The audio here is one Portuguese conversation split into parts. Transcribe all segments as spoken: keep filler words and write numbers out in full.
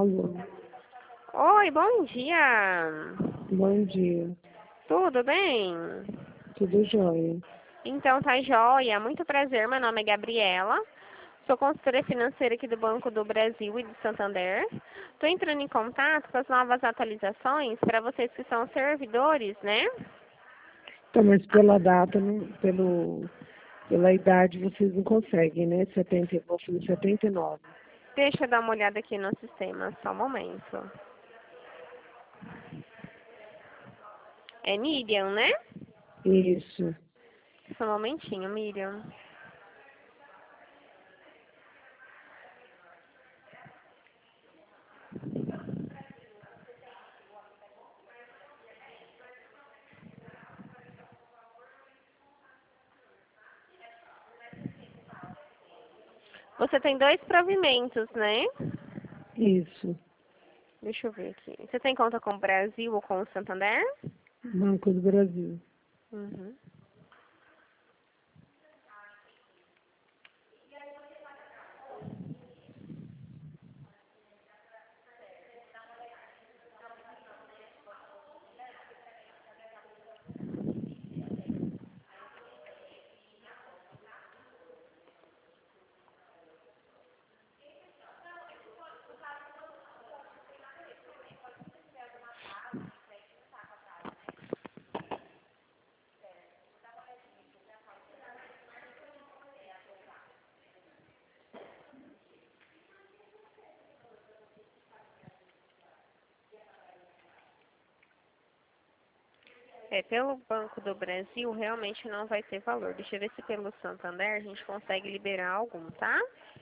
Alô, Oi, bom dia. bom dia. Tudo bem? Tudo jóia? Então tá joia. Muito prazer, meu nome é Gabriela. Sou consultora financeira aqui do Banco do Brasil e do Santander. Estou entrando em contato com as novas atualizações para vocês que são servidores, né? Então, mas pela data, não- pelo, pela idade, vocês não conseguem, né? setenta, eu vou fazer setenta e nove. Deixa eu dar uma olhada aqui no sistema, só um momento. É Miriam, né? Isso. Só um momentinho, Miriam. Você tem dois provimentos, né? Isso. Deixa eu ver aqui. Você tem conta com o Brasil ou com o Santander? Banco do Brasil. Uhum. É, pelo Banco do Brasil, realmente não vai ter valor. Deixa eu ver se pelo Santander a gente consegue liberar algum, tá?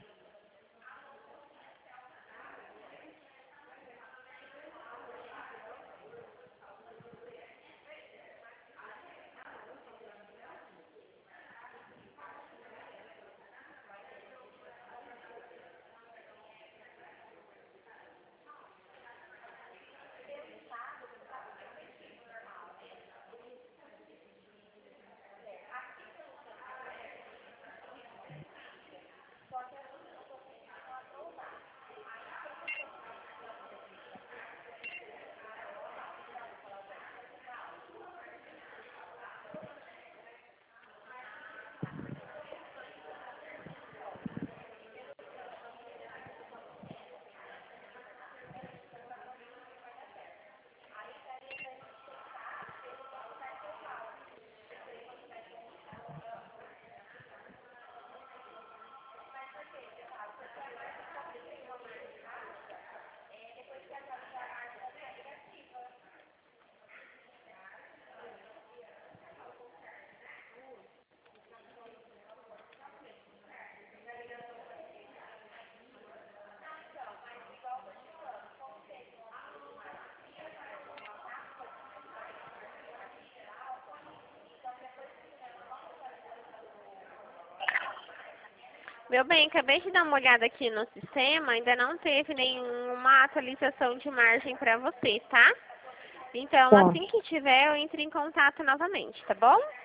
Meu bem, acabei de dar uma olhada aqui no sistema, ainda não teve nenhuma atualização de margem para você, tá? Então, Tá. assim que tiver, eu entro em contato novamente, tá bom?